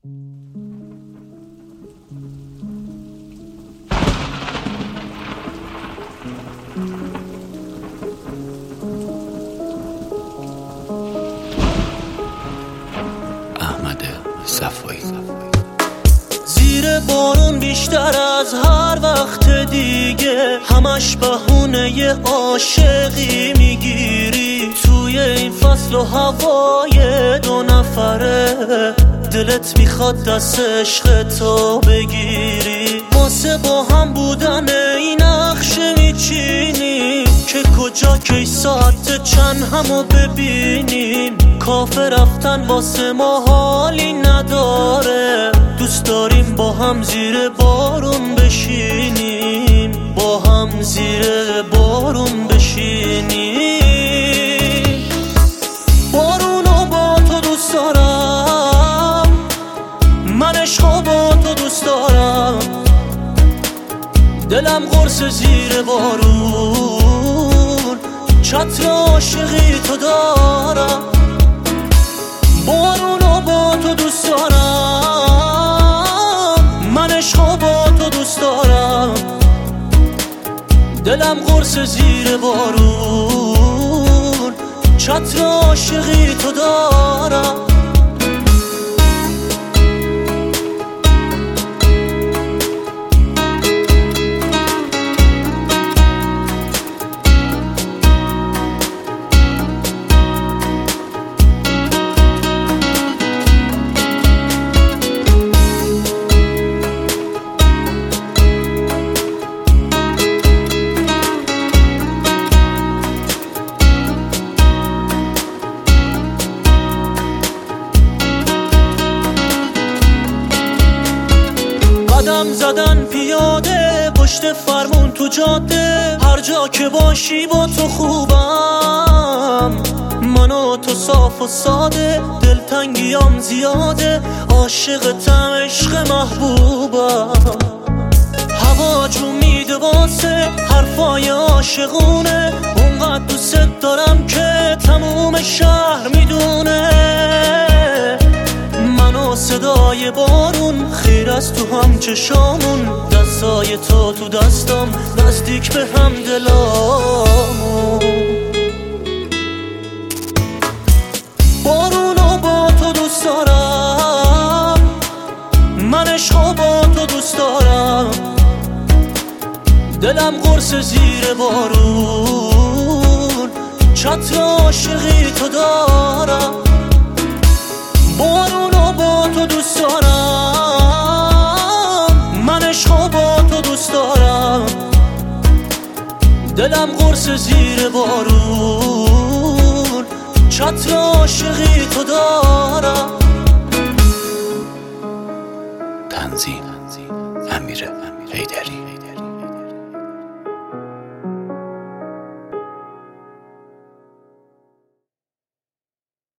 زیر بارون بیشتر از هر وقت دیگه همش بهونه عاشقی میگیری. توی این فصل و هوای دو نفره دلت میخواد دست عشق تو بگیری. واسه با هم بودن این نقشه میچینیم که کجا کی ساعت چند همو ببینیم. کافه رفتن واسه ما حالی نداره، دوست داریم با هم زیر بارون بشینیم، با هم زیر بارون بشینیم. بارونو با تو دوست دارم، من عشقو با تو دوست دارم، دلم قرص زیر بارون، چتر عاشقی تو دارم. بارونو با تو دوست دارم، من عشقو با تو دوست دارم، دلم قرص زیر بارون، چتر عاشقی تو دارم. قدم زدن پیاده پشت فرمون تو جاده، هر جا که باشی با تو خوبم. من و تو صاف و ساده، دلتنگیام زیاده، عاشقتم عشق محبوبم. هوا جو میده واسه حرفای عاشقونه، اونقدر دوست دارم که تموم شهر میدونه. من و صدای بارون خیر از تو هم چشامون، دستای تو تو دستم نزدیک به هم دلامون. بارونو با تو دوست دارم، من عشقو با تو دوست دارم، دلم قرص زیر بارون، چتر عاشقی تو دارم. بارونو با تو دوست دارم، من عشقو با تو دوست دارم، دلم قرص زیر بارون، چتر عاشقی تو دارم.